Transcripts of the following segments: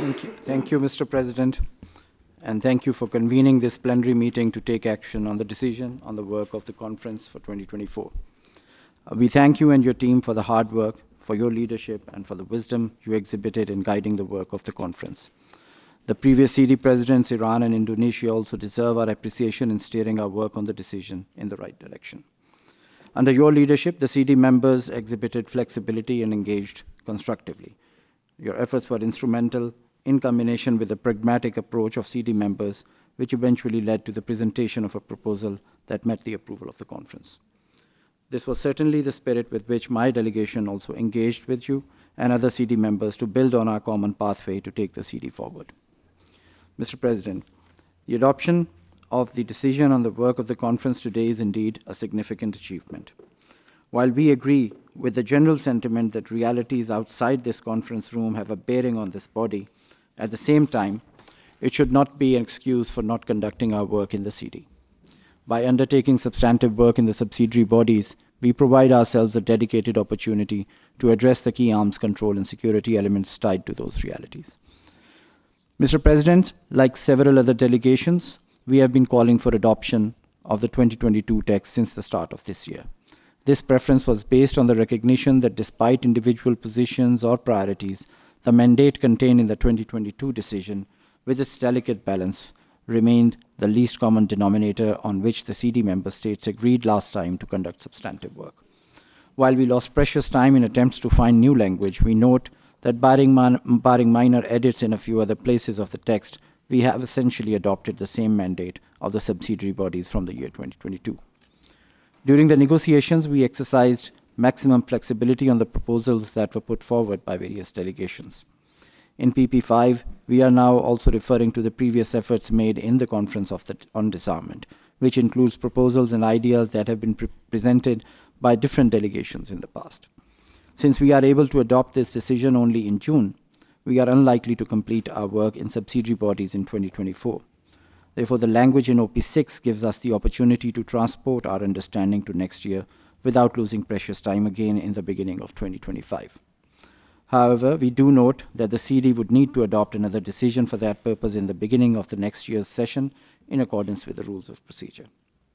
Thank you, Mr. President, and thank you for convening this plenary meeting to take action on the decision on the work of the conference for 2024. We thank you and your team for the hard work, for your leadership, and for the wisdom you exhibited in guiding the work of the conference. The previous CD presidents, Iran and Indonesia, also deserve our appreciation in steering our work on the decision in the right direction. Under your leadership, the CD members exhibited flexibility and engaged constructively. Your efforts were instrumental in combination with the pragmatic approach of CD members, which eventually led to the presentation of a proposal that met the approval of the conference. This was certainly the spirit with which my delegation also engaged with you and other CD members to build on our common pathway to take the CD forward. Mr. President, the adoption of the decision on the work of the conference today is indeed a significant achievement. While we agree with the general sentiment that realities outside this conference room have a bearing on this body, at the same time, it should not be an excuse for not conducting our work in the CD. By undertaking substantive work in the subsidiary bodies, we provide ourselves a dedicated opportunity to address the key arms control and security elements tied to those realities. Mr. President, like several other delegations, we have been calling for adoption of the 2022 text since the start of this year. This preference was based on the recognition that despite individual positions or priorities, the mandate contained in the 2022 decision, with its delicate balance, remained the least common denominator on which the CD member states agreed last time to conduct substantive work. While we lost precious time in attempts to find new language, we note that barring minor edits in a few other places of the text, we have essentially adopted the same mandate of the subsidiary bodies from the year 2022. During the negotiations, we exercised maximum flexibility on the proposals that were put forward by various delegations. In PP5, we are now also referring to the previous efforts made in the Conference on Disarmament, which includes proposals and ideas that have been presented by different delegations in the past. Since we are able to adopt this decision only in June, we are unlikely to complete our work in subsidiary bodies in 2024. Therefore, the language in OP6 gives us the opportunity to transport our understanding to next year without losing precious time again in the beginning of 2025. However, we do note that the CD would need to adopt another decision for that purpose in the beginning of the next year's session in accordance with the rules of procedure.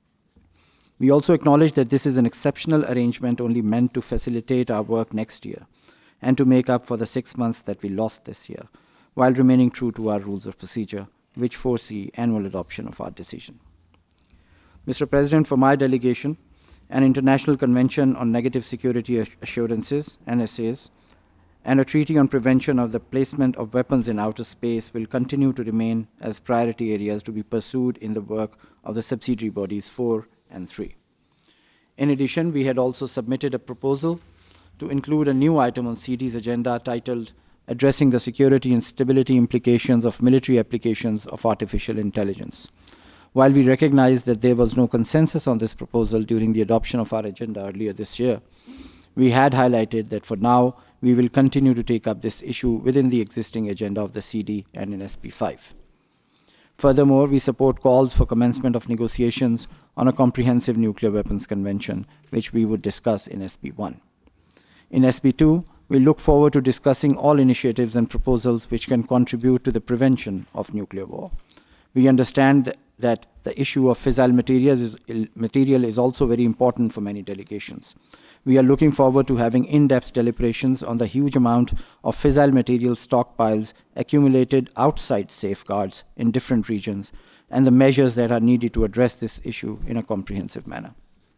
We also acknowledge that this is an exceptional arrangement only meant to facilitate our work next year and to make up for the 6 months that we lost this year, while remaining true to our rules of procedure, which foresee annual adoption of our decision. Mr. President, for my delegation, an International Convention on Negative Security Assurances, NSAs, and a Treaty on Prevention of the Placement of Weapons in Outer Space will continue to remain as priority areas to be pursued in the work of the subsidiary bodies 4 and 3. In addition, we had also submitted a proposal to include a new item on CD's agenda titled Addressing the Security and Stability Implications of Military Applications of Artificial Intelligence. While we recognize that there was no consensus on this proposal during the adoption of our agenda earlier this year, we had highlighted that for now, we will continue to take up this issue within the existing agenda of the CD and in SP5. Furthermore, we support calls for commencement of negotiations on a comprehensive nuclear weapons convention, which we would discuss in SP1. In SP2, we look forward to discussing all initiatives and proposals which can contribute to the prevention of nuclear war. We understand that the issue of fissile material is also very important for many delegations. We are looking forward to having in-depth deliberations on the huge amount of fissile material stockpiles accumulated outside safeguards in different regions and the measures that are needed to address this issue in a comprehensive manner.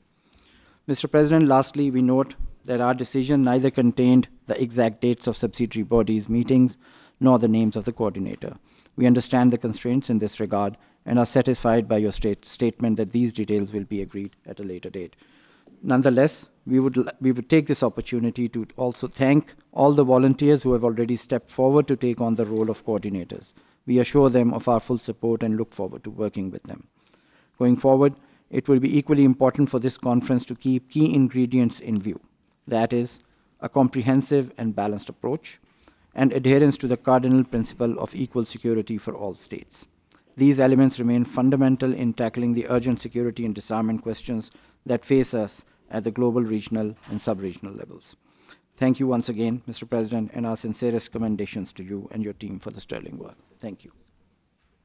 Mr. President, lastly, we note that our decision neither contained the exact dates of subsidiary bodies meetings nor the names of the coordinator. We understand the constraints in this regard and are satisfied by your statement that these details will be agreed at a later date. Nonetheless, we would take this opportunity to also thank all the volunteers who have already stepped forward to take on the role of coordinators. We assure them of our full support and look forward to working with them. Going forward, it will be equally important for this conference to keep key ingredients in view. That is, a comprehensive and balanced approach, and adherence to the cardinal principle of equal security for all states. These elements remain fundamental in tackling the urgent security and disarmament questions that face us at the global, regional, and sub-regional levels. Thank you once again, Mr. President, and our sincerest commendations to you and your team for the sterling work. Thank you.